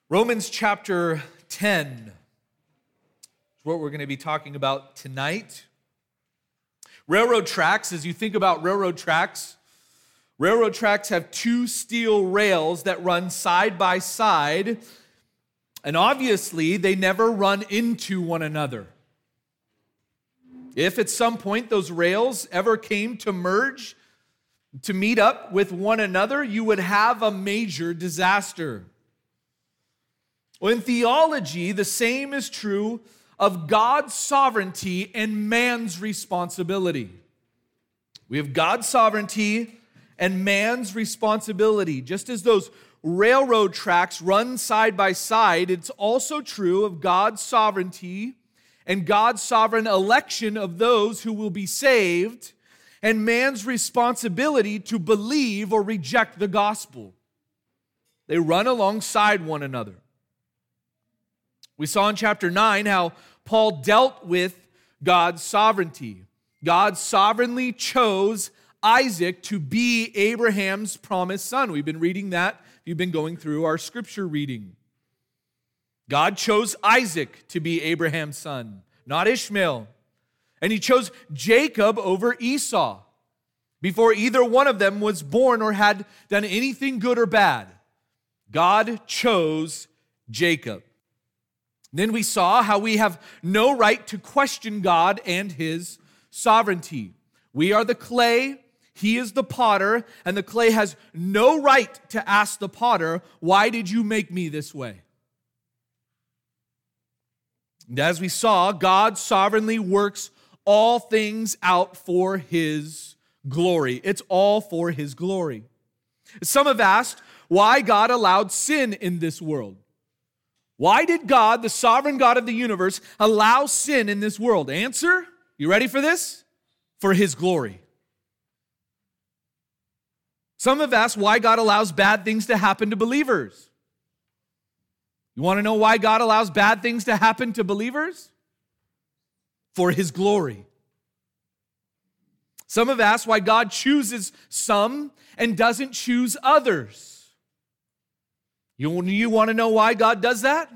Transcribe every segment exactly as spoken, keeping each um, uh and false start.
Romans chapter ten is what we're going to be talking about tonight. Railroad tracks, as you think about railroad tracks, railroad tracks have two steel rails that run side by side, and obviously they never run into one another. If at some point those rails ever came to merge, to meet up with one another, you would have a major disaster. Well, in theology, the same is true of God's sovereignty and man's responsibility. We have God's sovereignty and man's responsibility. Just as those railroad tracks run side by side, it's also true of God's sovereignty and God's sovereign election of those who will be saved, and man's responsibility to believe or reject the gospel. They run alongside one another. We saw in chapter nine how Paul dealt with God's sovereignty. God sovereignly chose Isaac to be Abraham's promised son. We've been reading that. You've been going through our scripture reading. God chose Isaac to be Abraham's son, not Ishmael. And he chose Jacob over Esau before either one of them was born or had done anything good or bad. God chose Jacob. Then we saw how we have no right to question God and his sovereignty. We are the clay, he is the potter, and the clay has no right to ask the potter, "Why did you make me this way?" And as we saw, God sovereignly works all things out for his glory. It's all for his glory. Some have asked why God allowed sin in this world. Why did God, the sovereign God of the universe, allow sin in this world? Answer, you ready for this? For his glory. Some have asked why God allows bad things to happen to believers. You want to know why God allows bad things to happen to believers? For his glory. Some have asked why God chooses some and doesn't choose others. You, you want to know why God does that?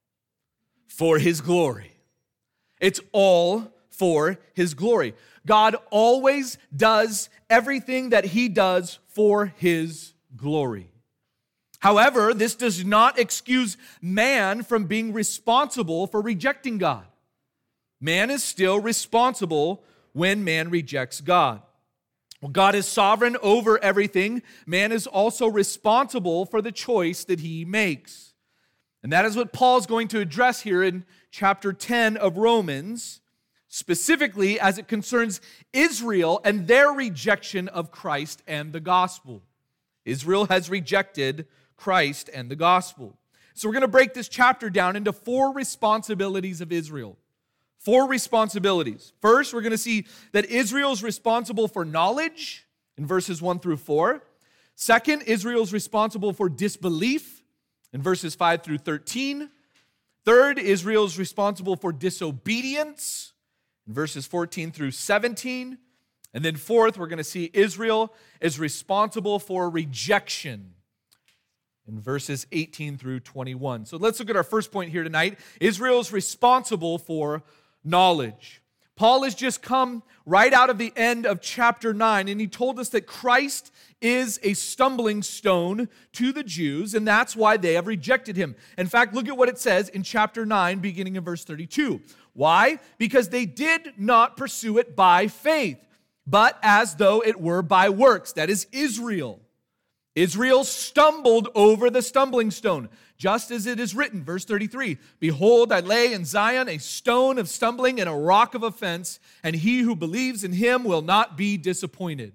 For his glory. It's all for his glory. God always does everything that he does for his glory. However, this does not excuse man from being responsible for rejecting God. Man is still responsible when man rejects God. Well, God is sovereign over everything. Man is also responsible for the choice that he makes. And that is what Paul's going to address here in chapter ten of Romans, specifically as it concerns Israel and their rejection of Christ and the gospel. Israel has rejected Christ and the gospel. So we're going to break this chapter down into four responsibilities of Israel. Four responsibilities. First, we're going to see that Israel is responsible for knowledge in verses one through four. Second, Israel is responsible for disbelief in verses five through thirteen. Third, Israel is responsible for disobedience in verses fourteen through seventeen. And then fourth, we're going to see Israel is responsible for rejection in verses eighteen through twenty-one. So let's look at our first point here tonight. Israel is responsible for knowledge. Paul has just come right out of the end of chapter nine, and he told us that Christ is a stumbling stone to the Jews, and that's why they have rejected him. In fact, look at what it says in chapter nine, beginning in verse thirty-two. Why? Because they did not pursue it by faith, but as though it were by works. That is Israel. Israel stumbled over the stumbling stone, just as it is written, verse thirty-three, "Behold, I lay in Zion a stone of stumbling and a rock of offense, and he who believes in him will not be disappointed."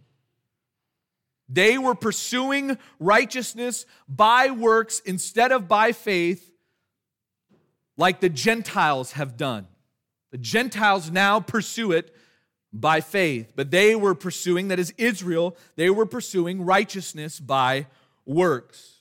They were pursuing righteousness by works instead of by faith, like the Gentiles have done. The Gentiles now pursue it by faith, but they were pursuing, that is Israel, they were pursuing righteousness by works.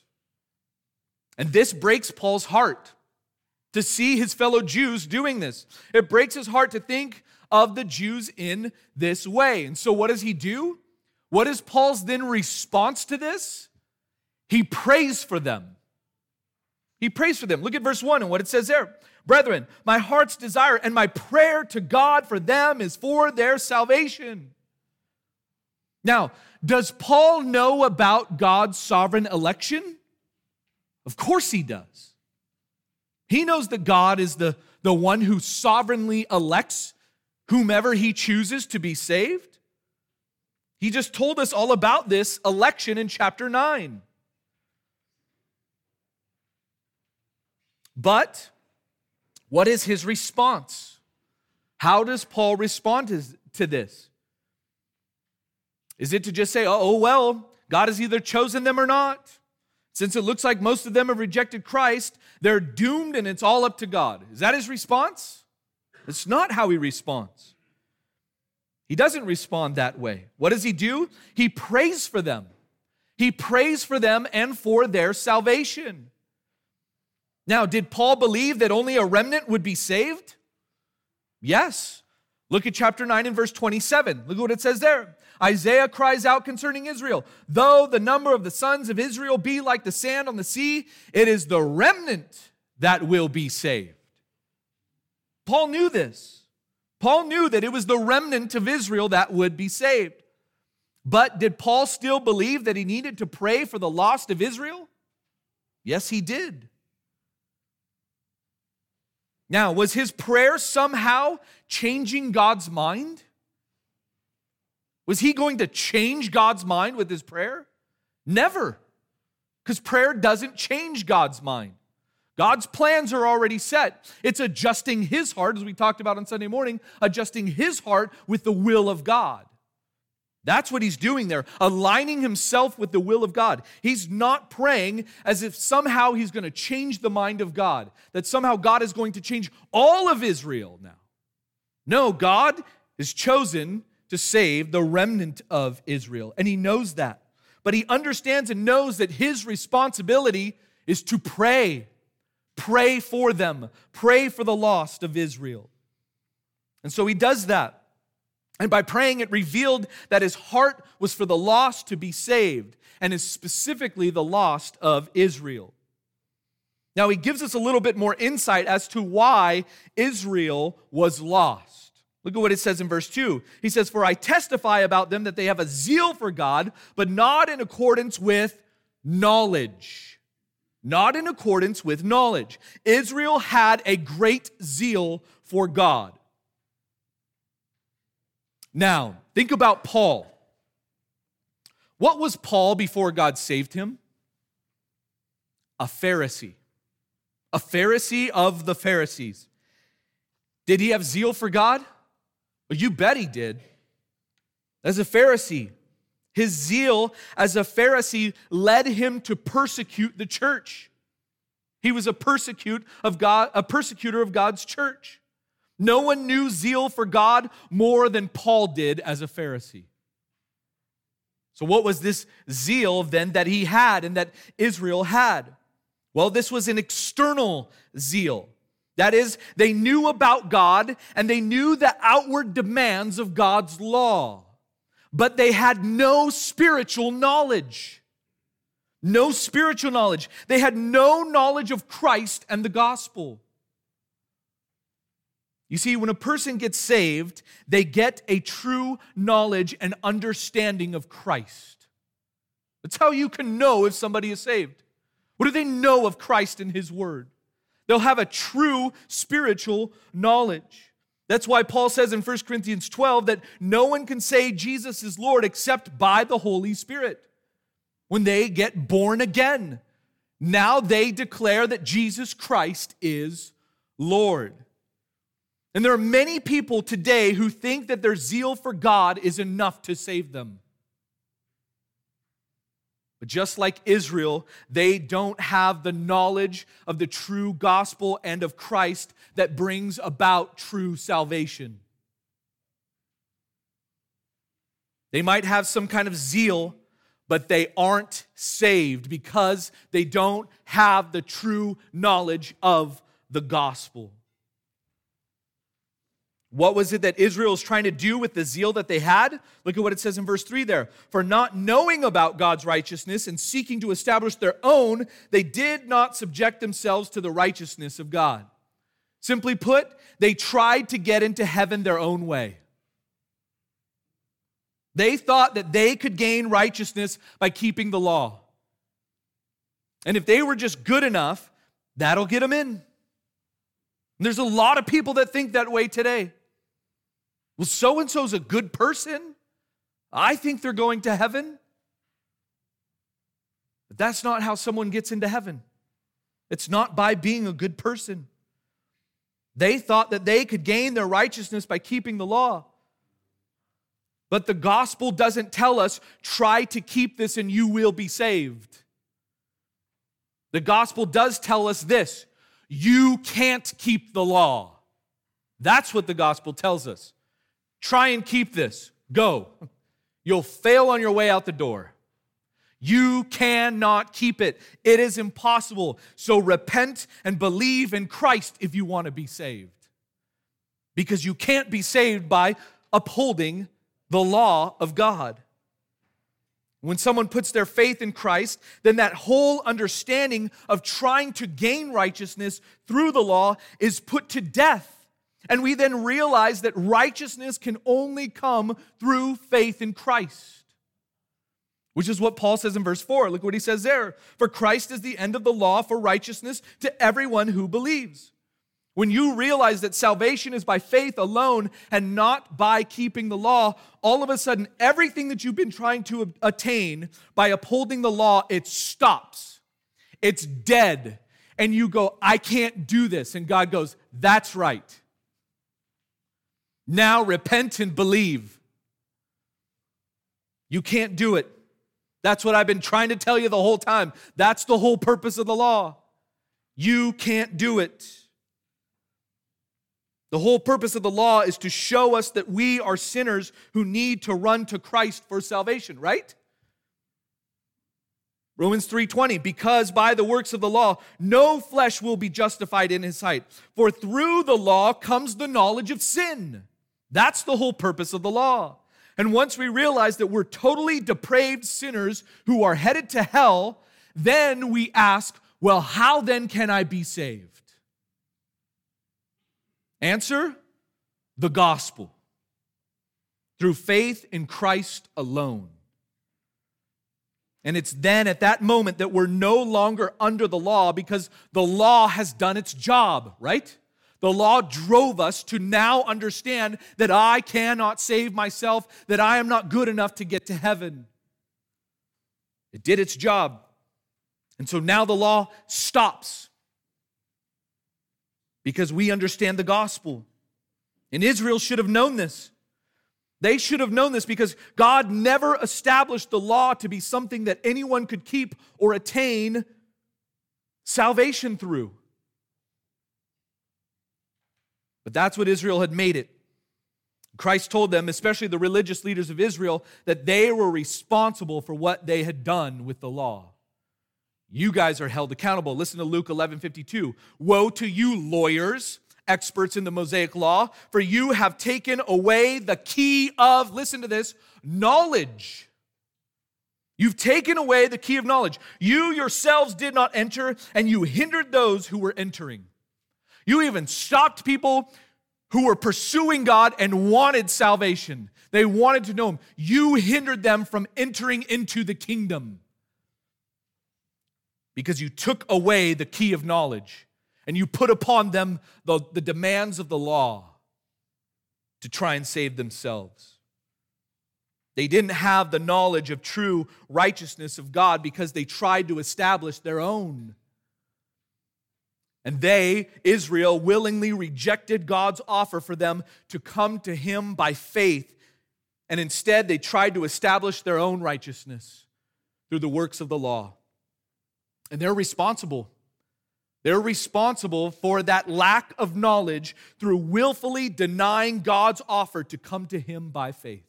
And this breaks Paul's heart to see his fellow Jews doing this. It breaks his heart to think of the Jews in this way. And so what does he do? What is Paul's then response to this? He prays for them. He prays for them. Look at verse one and what it says there. Brethren, my heart's desire and my prayer to God for them is for their salvation. Now, does Paul know about God's sovereign election? Of course he does. He knows that God is the, the one who sovereignly elects whomever he chooses to be saved. He just told us all about this election in chapter nine. But what is his response? How does Paul respond to this? Is it to just say, oh, well, God has either chosen them or not? Since it looks like most of them have rejected Christ, they're doomed and it's all up to God. Is that his response? It's not how he responds. He doesn't respond that way. What does he do? He prays for them. He prays for them and for their salvation. Now, did Paul believe that only a remnant would be saved? Yes. Look at chapter nine and verse twenty-seven. Look at what it says there. Isaiah cries out concerning Israel, though the number of the sons of Israel be like the sand on the sea, it is the remnant that will be saved. Paul knew this. Paul knew that it was the remnant of Israel that would be saved. But did Paul still believe that he needed to pray for the lost of Israel? Yes, he did. Now, was his prayer somehow changing God's mind? Was he going to change God's mind with his prayer? Never. Because prayer doesn't change God's mind. God's plans are already set. It's adjusting his heart, as we talked about on Sunday morning, adjusting his heart with the will of God. That's what he's doing there, aligning himself with the will of God. He's not praying as if somehow he's going to change the mind of God, that somehow God is going to change all of Israel now. No, God is chosen to save the remnant of Israel, and he knows that. But he understands and knows that his responsibility is to pray. Pray for them. Pray for the lost of Israel. And so he does that. And by praying, it revealed that his heart was for the lost to be saved, and is specifically the lost of Israel. Now, he gives us a little bit more insight as to why Israel was lost. Look at what it says in verse two. He says, for I testify about them that they have a zeal for God, but not in accordance with knowledge. Not in accordance with knowledge. Israel had a great zeal for God. Now, think about Paul. What was Paul before God saved him? A Pharisee. A Pharisee of the Pharisees. Did he have zeal for God? Well, you bet he did. As a Pharisee, his zeal as a Pharisee led him to persecute the church. He was a persecute of God, a persecutor of God's church. No one knew zeal for God more than Paul did as a Pharisee. So what was this zeal then that he had and that Israel had? Well, this was an external zeal. That is, they knew about God and they knew the outward demands of God's law, but they had no spiritual knowledge. No spiritual knowledge. They had no knowledge of Christ and the gospel. You see, when a person gets saved, they get a true knowledge and understanding of Christ. That's how you can know if somebody is saved. What do they know of Christ and his word? They'll have a true spiritual knowledge. That's why Paul says in First Corinthians twelve that no one can say Jesus is Lord except by the Holy Spirit. When they get born again, now they declare that Jesus Christ is Lord. And there are many people today who think that their zeal for God is enough to save them. But just like Israel, they don't have the knowledge of the true gospel and of Christ that brings about true salvation. They might have some kind of zeal, but they aren't saved because they don't have the true knowledge of the gospel. What was it that Israel was trying to do with the zeal that they had? Look at what it says in verse three there. For not knowing about God's righteousness and seeking to establish their own, they did not subject themselves to the righteousness of God. Simply put, they tried to get into heaven their own way. They thought that they could gain righteousness by keeping the law. And if they were just good enough, that'll get them in. And there's a lot of people that think that way today. Well, so-and-so's a good person. I think they're going to heaven. But that's not how someone gets into heaven. It's not by being a good person. They thought that they could gain their righteousness by keeping the law. But the gospel doesn't tell us, try to keep this and you will be saved. The gospel does tell us this, you can't keep the law. That's what the gospel tells us. Try and keep this. Go. You'll fail on your way out the door. You cannot keep it. It is impossible. So repent and believe in Christ if you want to be saved. Because you can't be saved by upholding the law of God. When someone puts their faith in Christ, then that whole understanding of trying to gain righteousness through the law is put to death. And we then realize that righteousness can only come through faith in Christ. Which is what Paul says in verse four. Look what he says there. For Christ is the end of the law for righteousness to everyone who believes. When you realize that salvation is by faith alone and not by keeping the law, all of a sudden everything that you've been trying to attain by upholding the law, it stops. It's dead. And you go, I can't do this. And God goes, that's right. Now repent and believe. You can't do it. That's what I've been trying to tell you the whole time. That's the whole purpose of the law. You can't do it. The whole purpose of the law is to show us that we are sinners who need to run to Christ for salvation, right? Romans three twenty, because by the works of the law, no flesh will be justified in his sight. For through the law comes the knowledge of sin. That's the whole purpose of the law. And once we realize that we're totally depraved sinners who are headed to hell, then we ask, well, how then can I be saved? Answer, the gospel. Through faith in Christ alone. And it's then at that moment that we're no longer under the law because the law has done its job, right? The law drove us to now understand that I cannot save myself, that I am not good enough to get to heaven. It did its job. And so now the law stops because we understand the gospel. And Israel should have known this. They should have known this because God never established the law to be something that anyone could keep or attain salvation through. But that's what Israel had made it. Christ told them, especially the religious leaders of Israel, that they were responsible for what they had done with the law. You guys are held accountable. Listen to Luke eleven fifty-two. Woe to you, lawyers, experts in the Mosaic law, for you have taken away the key of, listen to this, knowledge. You've taken away the key of knowledge. You yourselves did not enter, and you hindered those who were entering. You even stopped people who were pursuing God and wanted salvation. They wanted to know Him. You hindered them from entering into the kingdom because you took away the key of knowledge and you put upon them the, the demands of the law to try and save themselves. They didn't have the knowledge of true righteousness of God because they tried to establish their own. And they, Israel, willingly rejected God's offer for them to come to Him by faith. And instead, they tried to establish their own righteousness through the works of the law. And they're responsible. They're responsible for that lack of knowledge through willfully denying God's offer to come to Him by faith.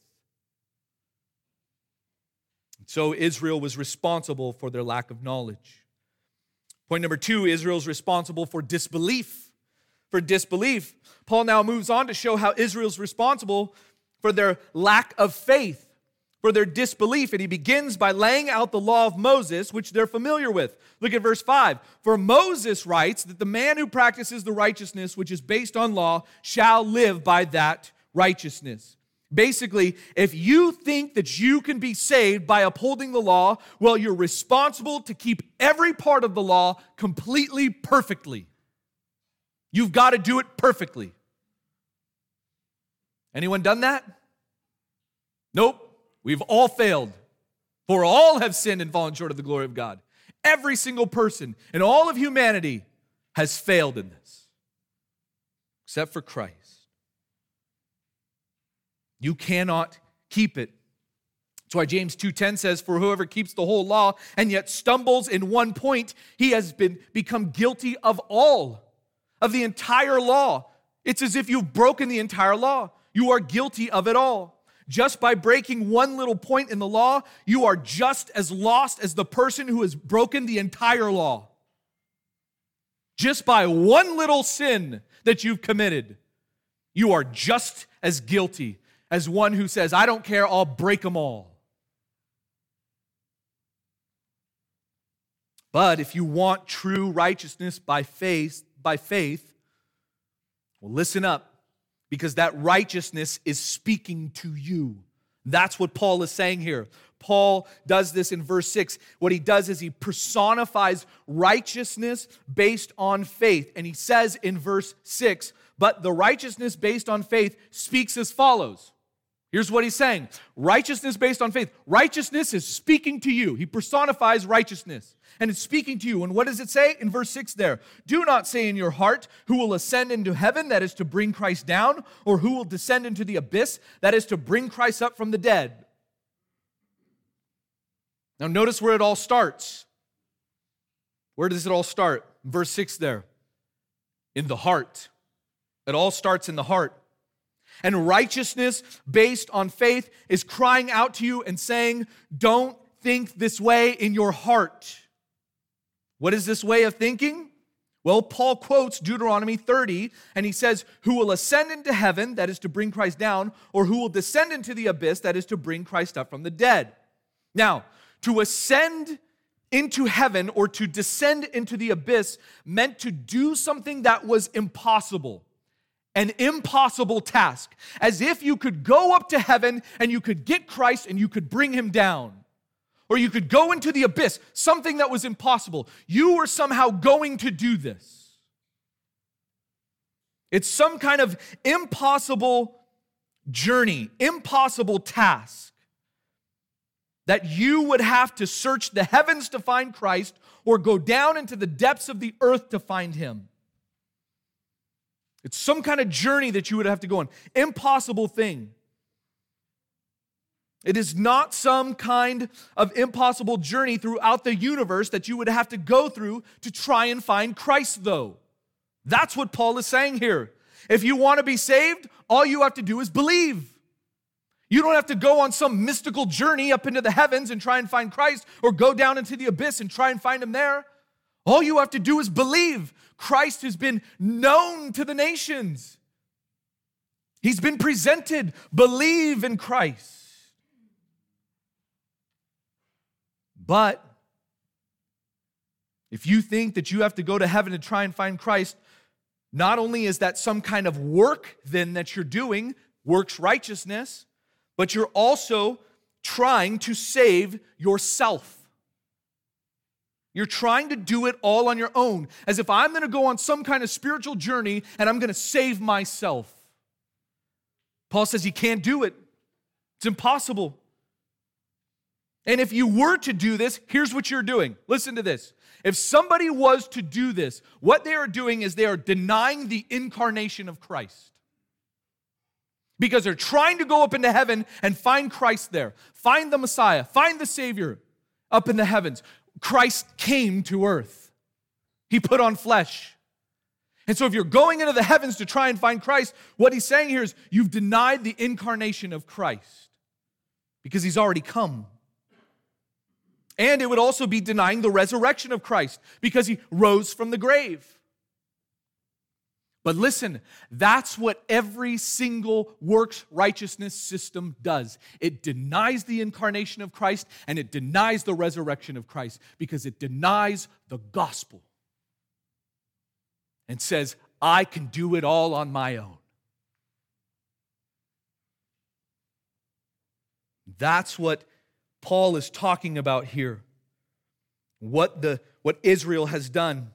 So Israel was responsible for their lack of knowledge. Point number two, Israel's responsible for disbelief. for disbelief. Paul now moves on to show how Israel's responsible for their lack of faith, for their disbelief. And he begins by laying out the law of Moses, which they're familiar with. Look at verse five. For Moses writes that the man who practices the righteousness which is based on law shall live by that righteousness. Basically, if you think that you can be saved by upholding the law, well, you're responsible to keep every part of the law completely perfectly. You've got to do it perfectly. Anyone done that? Nope. We've all failed. For all have sinned and fallen short of the glory of God. Every single person in all of humanity has failed in this, except for Christ. You cannot keep it. That's why James two ten says, for whoever keeps the whole law and yet stumbles in one point, he has been become guilty of all, of the entire law. It's as if you've broken the entire law. You are guilty of it all. Just by breaking one little point in the law, you are just as lost as the person who has broken the entire law. Just by one little sin that you've committed, you are just as guilty as one who says, I don't care, I'll break them all. But if you want true righteousness by faith, by faith, well, listen up. Because that righteousness is speaking to you. That's what Paul is saying here. Paul does this in verse six. What he does is he personifies righteousness based on faith. And he says in verse six, but the righteousness based on faith speaks as follows. Here's what he's saying. Righteousness based on faith. Righteousness is speaking to you. He personifies righteousness. And it's speaking to you. And what does it say in verse six there? Do not say in your heart, who will ascend into heaven, that is to bring Christ down, or who will descend into the abyss, that is to bring Christ up from the dead. Now notice where it all starts. Where does it all start? Verse six there. In the heart. It all starts in the heart. And righteousness based on faith is crying out to you and saying, don't think this way in your heart. What is this way of thinking? Well, Paul quotes Deuteronomy thirty, and he says, who will ascend into heaven, that is to bring Christ down, or who will descend into the abyss, that is to bring Christ up from the dead. Now, to ascend into heaven or to descend into the abyss meant to do something that was impossible. An impossible task. As if you could go up to heaven and you could get Christ and you could bring him down. Or you could go into the abyss, something that was impossible. You were somehow going to do this. It's some kind of impossible journey, impossible task that you would have to search the heavens to find Christ or go down into the depths of the earth to find him. It's some kind of journey that you would have to go on. Impossible thing. It is not some kind of impossible journey throughout the universe that you would have to go through to try and find Christ, though. That's what Paul is saying here. If you want to be saved, all you have to do is believe. You don't have to go on some mystical journey up into the heavens and try and find Christ, or go down into the abyss and try and find him there. All you have to do is believe. Christ has been known to the nations. He's been presented. Believe in Christ. But if you think that you have to go to heaven to try and find Christ, not only is that some kind of work then that you're doing, works righteousness, but you're also trying to save yourself. You're trying to do it all on your own, as if I'm going to go on some kind of spiritual journey and I'm going to save myself. Paul says you can't do it. It's impossible. And if you were to do this, here's what you're doing. Listen to this. If somebody was to do this, what they are doing is they are denying the incarnation of Christ. Because they're trying to go up into heaven and find Christ there. Find the Messiah. Find the Savior up in the heavens. Christ came to earth. He put on flesh. And so if you're going into the heavens to try and find Christ, what he's saying here is you've denied the incarnation of Christ. Because he's already come. And it would also be denying the resurrection of Christ because he rose from the grave. But listen, that's what every single works righteousness system does. It denies the incarnation of Christ and it denies the resurrection of Christ because it denies the gospel and says, I can do it all on my own. That's what Paul is talking about here. What the what Israel has done.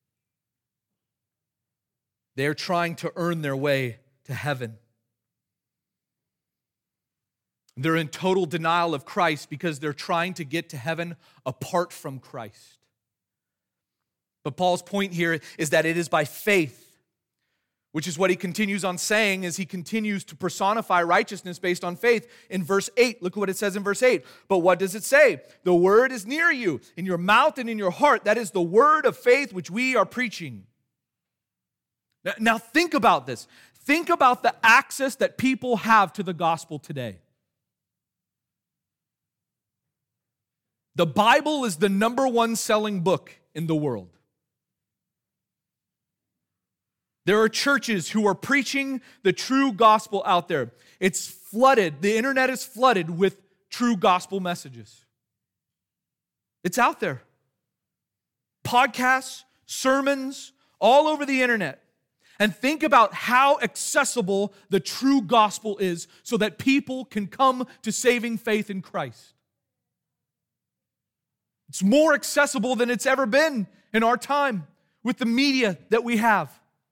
They're trying to earn their way to heaven. They're in total denial of Christ because they're trying to get to heaven apart from Christ. But Paul's point here is that it is by faith, which is what he continues on saying as he continues to personify righteousness based on faith. In verse eight, look at what it says in verse eight. But what does it say? The word is near you, in your mouth and in your heart. That is the word of faith which we are preaching. Now think about this. Think about the access that people have to the gospel today. The Bible is the number one selling book in the world. There are churches who are preaching the true gospel out there. It's flooded. The internet is flooded with true gospel messages. It's out there. Podcasts, sermons, all over the internet. And think about how accessible the true gospel is so that people can come to saving faith in Christ. It's more accessible than it's ever been in our time with the media that we have.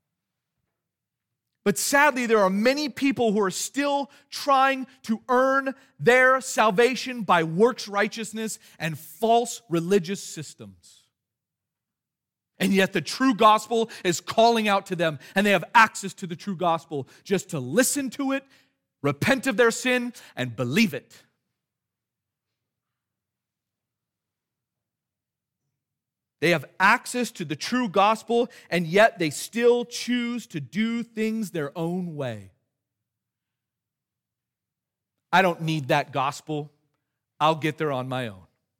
But sadly, there are many people who are still trying to earn their salvation by works righteousness and false religious systems. And yet the true gospel is calling out to them, and they have access to the true gospel just to listen to it, repent of their sin, and believe it. They have access to the true gospel, and yet they still choose to do things their own way. I don't need that gospel. I'll get there on my own.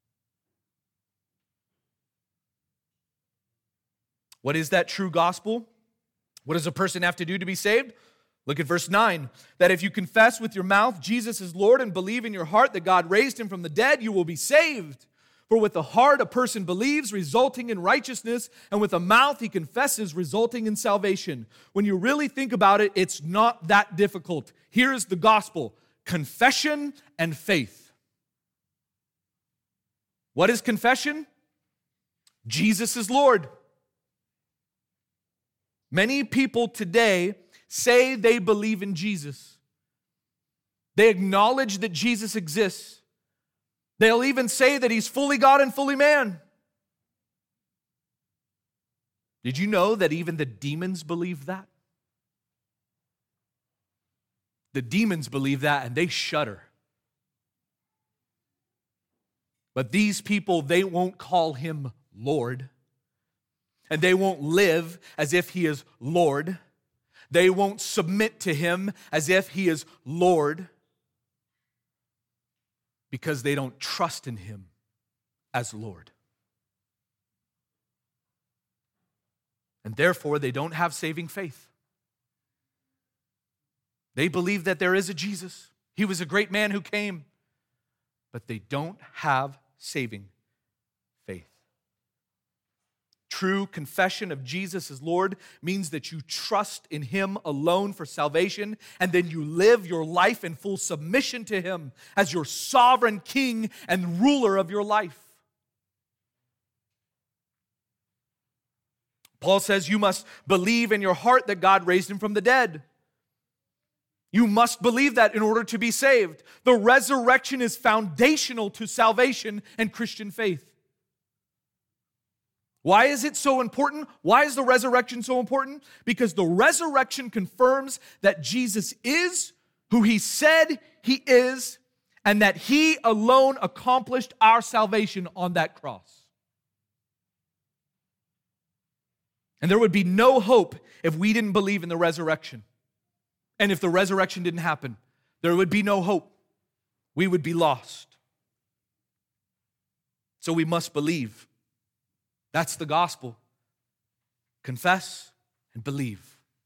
What is that true gospel? What does a person have to do to be saved? Look at verse nine. That if you confess with your mouth Jesus is Lord and believe in your heart that God raised him from the dead, you will be saved. For with the heart a person believes, resulting in righteousness, and with the mouth he confesses, resulting in salvation. When you really think about it, it's not that difficult. Here is the gospel: confession and faith. What is confession? Jesus is Lord. Many people today say they believe in Jesus. They acknowledge that Jesus exists. They'll even say that he's fully God and fully man. Did you know that even the demons believe that? The demons believe that and they shudder. But these people, they won't call him Lord. And they won't live as if he is Lord. They won't submit to him as if he is Lord. Because they don't trust in him as Lord. And therefore, they don't have saving faith. They believe that there is a Jesus. He was a great man who came. But they don't have saving faith. True confession of Jesus as Lord means that you trust in him alone for salvation, and then you live your life in full submission to him as your sovereign king and ruler of your life. Paul says you must believe in your heart that God raised him from the dead. You must believe that in order to be saved. The resurrection is foundational to salvation and Christian faith. Why is it so important? Why is the resurrection so important? Because the resurrection confirms that Jesus is who he said he is, and that he alone accomplished our salvation on that cross. And there would be no hope if we didn't believe in the resurrection. And if the resurrection didn't happen, there would be no hope. We would be lost. So we must believe. That's the gospel. Confess and believe.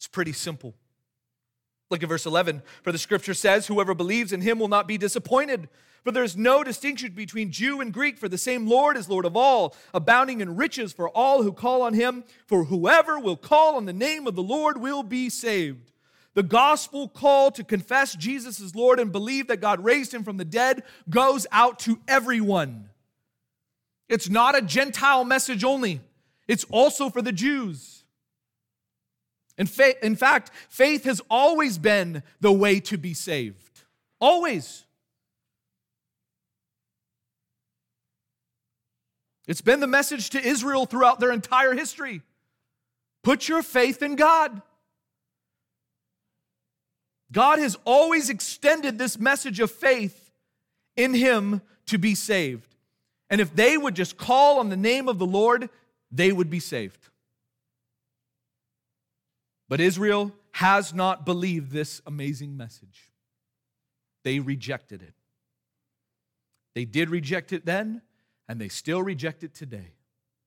It's pretty simple. Look at verse eleven. For the scripture says, whoever believes in him will not be disappointed. For there is no distinction between Jew and Greek, for the same Lord is Lord of all, abounding in riches for all who call on him. For whoever will call on the name of the Lord will be saved. The gospel call to confess Jesus as Lord and believe that God raised him from the dead goes out to everyone. It's not a Gentile message only. It's also for the Jews. In, fa- in fact, faith has always been the way to be saved. Always. It's been the message to Israel throughout their entire history. Put your faith in God. God has always extended this message of faith in him to be saved. And if they would just call on the name of the Lord, they would be saved. But Israel has not believed this amazing message. They rejected it. They did reject it then, and they still reject it today.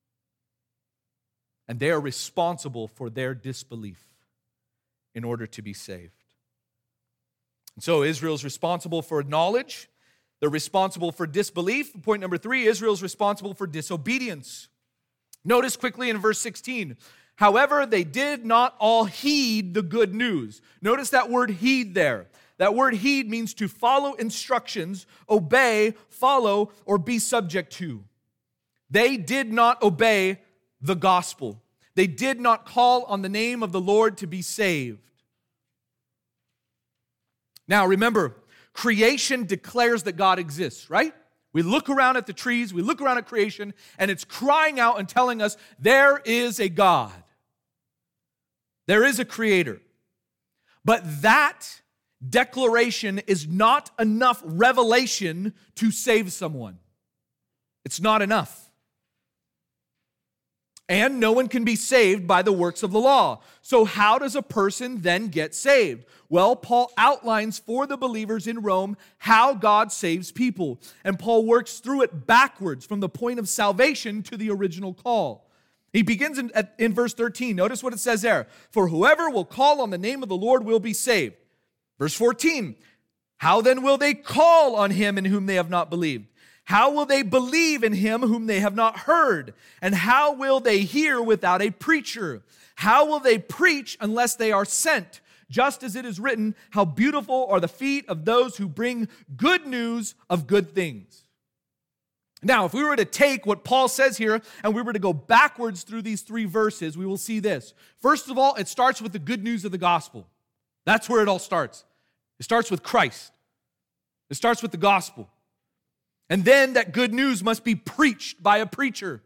And they are responsible for their disbelief in order to be saved. And so Israel's responsible for knowledge. They're responsible for disbelief. Point number three, Israel's responsible for disobedience. Notice quickly in verse sixteen, however, they did not all heed the good news. Notice that word heed there. That word heed means to follow instructions, obey, follow, or be subject to. They did not obey the gospel. They did not call on the name of the Lord to be saved. Now remember, creation declares that God exists, right? We look around at the trees, we look around at creation, and it's crying out and telling us there is a God. There is a creator. But that declaration is not enough revelation to save someone. It's not enough. And no one can be saved by the works of the law. So how does a person then get saved? Well, Paul outlines for the believers in Rome how God saves people. And Paul works through it backwards from the point of salvation to the original call. He begins in, in verse thirteen. Notice what it says there. For whoever will call on the name of the Lord will be saved. Verse fourteen. How then will they call on him in whom they have not believed? How will they believe in him whom they have not heard? And how will they hear without a preacher? How will they preach unless they are sent? Just as it is written, how beautiful are the feet of those who bring good news of good things. Now, if we were to take what Paul says here and we were to go backwards through these three verses, we will see this. First of all, it starts with the good news of the gospel. That's where it all starts. It starts with Christ. It starts with the gospel. And then that good news must be preached by a preacher.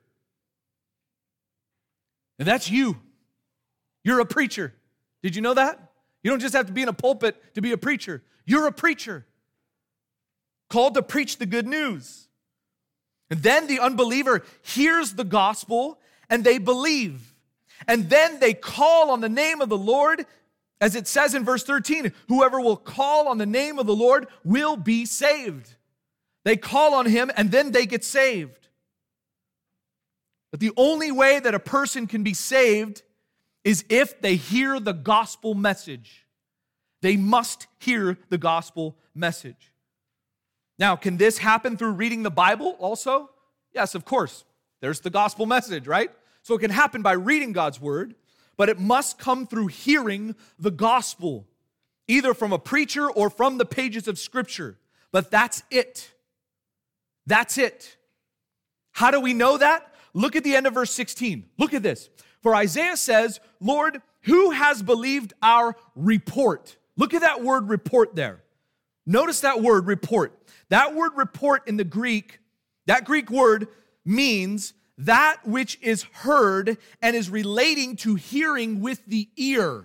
And that's you. You're a preacher. Did you know that? You don't just have to be in a pulpit to be a preacher. You're a preacher. Called to preach the good news. And then the unbeliever hears the gospel and they believe. And then they call on the name of the Lord. As it says in verse thirteen, whoever will call on the name of the Lord will be saved. They call on him and then they get saved. But the only way that a person can be saved is if they hear the gospel message. They must hear the gospel message. Now, can this happen through reading the Bible also? Yes, of course. There's the gospel message, right? So it can happen by reading God's word, but it must come through hearing the gospel, either from a preacher or from the pages of Scripture. But that's it. That's it. How do we know that? Look at the end of verse sixteen. Look at this. For Isaiah says, Lord, who has believed our report? Look at that word report there. Notice that word report. That word report in the Greek, that Greek word means that which is heard and is relating to hearing with the ear.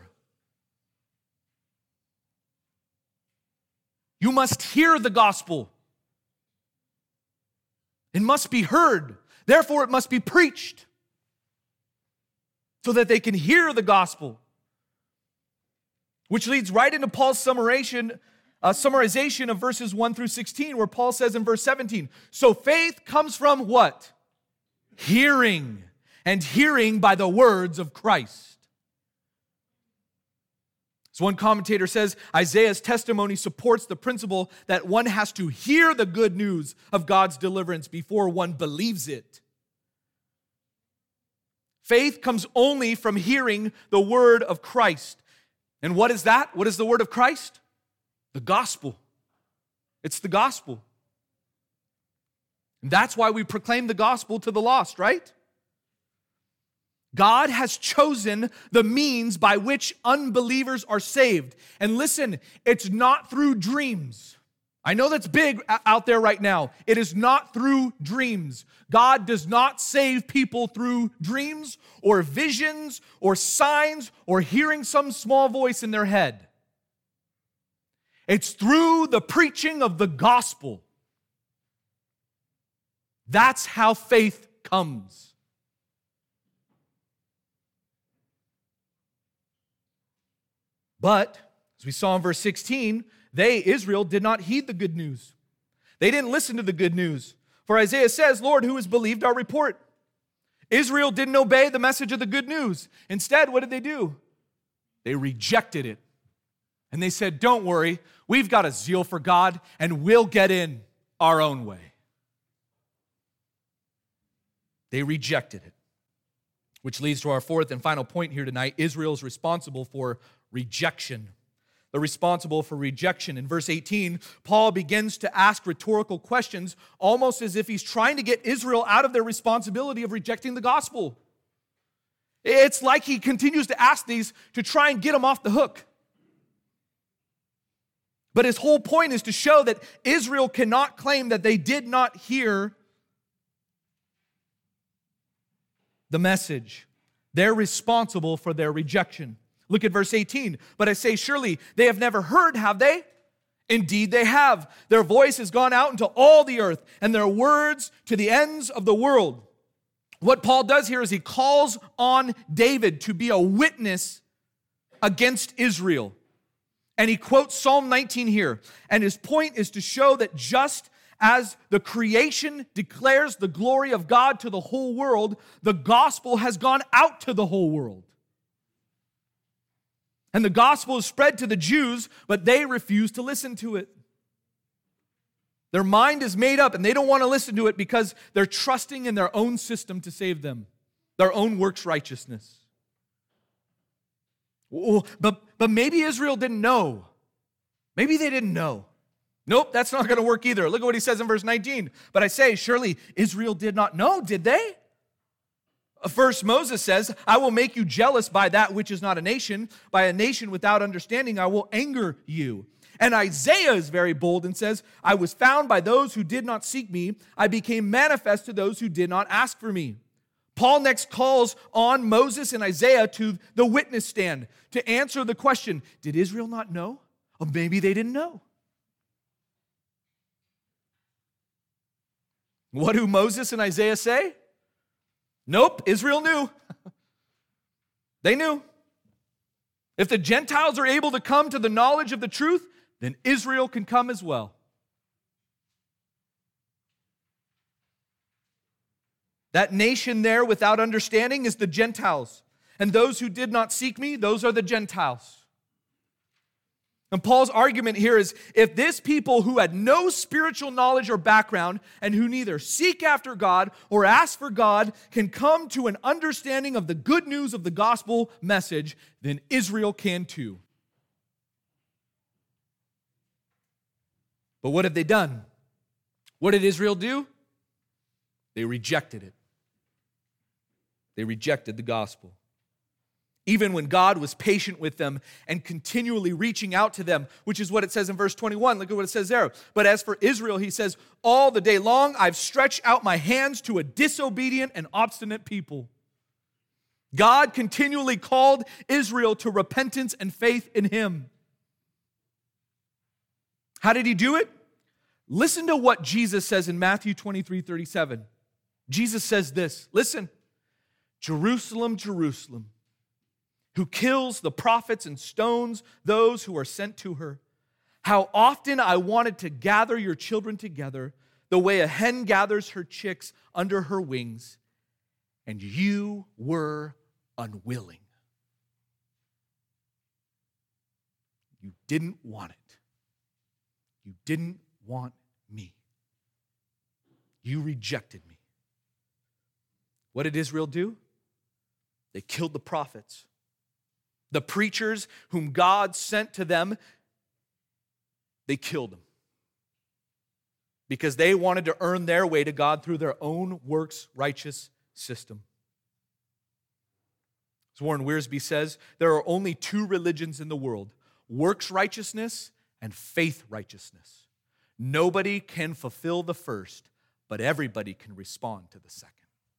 You must hear the gospel. It must be heard. Therefore, it must be preached so that they can hear the gospel. Which leads right into Paul's summarization, uh, summarization of verses one through sixteen, where Paul says in verse seventeen, so faith comes from what? Hearing, and hearing by the words of Christ. As one commentator says, Isaiah's testimony supports the principle that one has to hear the good news of God's deliverance before one believes it. Faith comes only from hearing the word of Christ. And what is that? What is the word of Christ? The gospel. It's the gospel. And that's why we proclaim the gospel to the lost, right? God has chosen the means by which unbelievers are saved. And listen, it's not through dreams. I know that's big out there right now. It is not through dreams. God does not save people through dreams or visions or signs or hearing some small voice in their head. It's through the preaching of the gospel. That's how faith comes. But, as we saw in verse sixteen, they, Israel, did not heed the good news. They didn't listen to the good news. For Isaiah says, Lord, who has believed our report? Israel didn't obey the message of the good news. Instead, what did they do? They rejected it. And they said, don't worry, we've got a zeal for God, and we'll get in our own way. They rejected it. Which leads to our fourth and final point here tonight. Israel is responsible for rejection. They're responsible for rejection. In verse eighteen, Paul begins to ask rhetorical questions, almost as if he's trying to get Israel out of their responsibility of rejecting the gospel. It's like he continues to ask these to try and get them off the hook. But his whole point is to show that Israel cannot claim that they did not hear the message. They're responsible for their rejection. Look at verse eighteen. But I say, surely they have never heard, have they? Indeed they have. Their voice has gone out into all the earth, and their words to the ends of the world. What Paul does here is he calls on David to be a witness against Israel. And he quotes Psalm nineteen here. And his point is to show that just as the creation declares the glory of God to the whole world, the gospel has gone out to the whole world. And the gospel is spread to the Jews, but they refuse to listen to it. Their mind is made up, and they don't want to listen to it because they're trusting in their own system to save them, their own works righteousness. But, but maybe Israel didn't know. Maybe they didn't know. Nope, that's not going to work either. Look at what he says in verse nineteen. But I say, surely Israel did not know, did they? First, Moses says, I will make you jealous by that which is not a nation. By a nation without understanding, I will anger you. And Isaiah is very bold and says, I was found by those who did not seek me. I became manifest to those who did not ask for me. Paul next calls on Moses and Isaiah to the witness stand to answer the question, did Israel not know? Or maybe they didn't know. What do Moses and Isaiah say? Nope, Israel knew. They knew. If the Gentiles are able to come to the knowledge of the truth, then Israel can come as well. That nation there without understanding is the Gentiles. And those who did not seek me, those are the Gentiles. And Paul's argument here is, if this people who had no spiritual knowledge or background and who neither seek after God or ask for God can come to an understanding of the good news of the gospel message, then Israel can too. But what have they done? What did Israel do? They rejected it. They rejected the gospel. Even when God was patient with them and continually reaching out to them, which is what it says in verse twenty-one. Look at what it says there. But as for Israel, he says, all the day long I've stretched out my hands to a disobedient and obstinate people. God continually called Israel to repentance and faith in him. How did he do it? Listen to what Jesus says in Matthew twenty-three thirty-seven. Jesus says this, listen, Jerusalem, Jerusalem, who kills the prophets and stones those who are sent to her. How often I wanted to gather your children together the way a hen gathers her chicks under her wings, and you were unwilling. didn't want it. You didn't want me. You rejected me. What did Israel do? They killed the prophets. The preachers whom God sent to them, they killed them. Because they wanted to earn their way to God through their own works righteous system. As Warren Wiersbe says, there are only two religions in the world, works righteousness and faith righteousness. Nobody can fulfill the first, but everybody can respond to the second.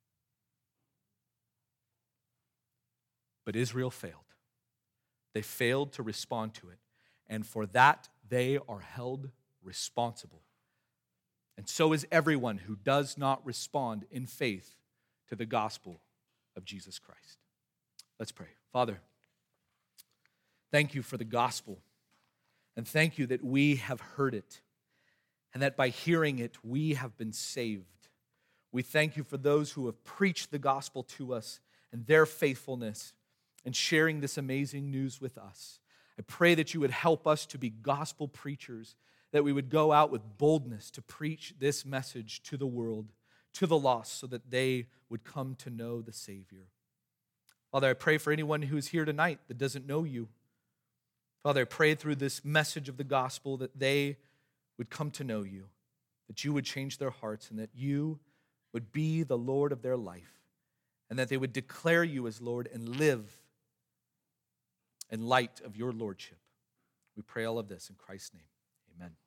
But Israel failed. They failed to respond to it, and for that they are held responsible. And so is everyone who does not respond in faith to the gospel of Jesus Christ. Let's pray. Father, thank you for the gospel, and thank you that we have heard it, and that by hearing it, we have been saved. We thank you for those who have preached the gospel to us and their faithfulness in sharing this amazing news with us. I pray that you would help us to be gospel preachers, that we would go out with boldness to preach this message to the world, to the lost, so that they would come to know the Savior. Father, I pray for anyone who is here tonight that doesn't know you. Father, I pray through this message of the gospel that they would come to know you, that you would change their hearts, and that you would be the Lord of their life, and that they would declare you as Lord and live in light of your lordship. We pray all of this in Christ's name. Amen.